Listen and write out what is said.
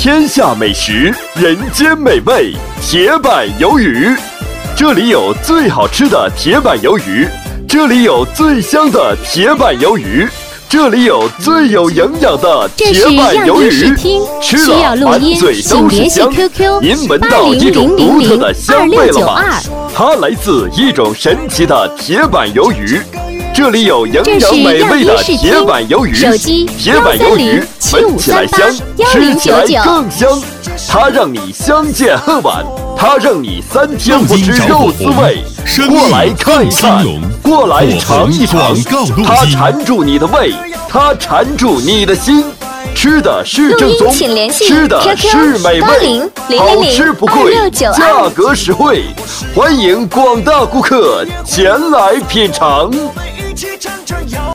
天下美食，人间美味，铁板鱿鱼。这里有最好吃的铁板鱿鱼，这里有最香的铁板鱿鱼，这里有最有营养的铁板鱿鱼。吃了满嘴都是香，您闻到一种独特的香味了吗？它来自一种神奇的铁板鱿鱼。这里有营养美味的铁板鱿鱼，铁板鱿鱼闻起来香，吃起来更香。它让你相见恨晚，它让你3天不吃肉滋味。过来看一看，过来尝一尝，它缠住你的胃，它缠住你的心。吃的是正宗，吃的是美味，好吃不贵，价格实惠，欢迎广大顾客前来品尝。一起唱唱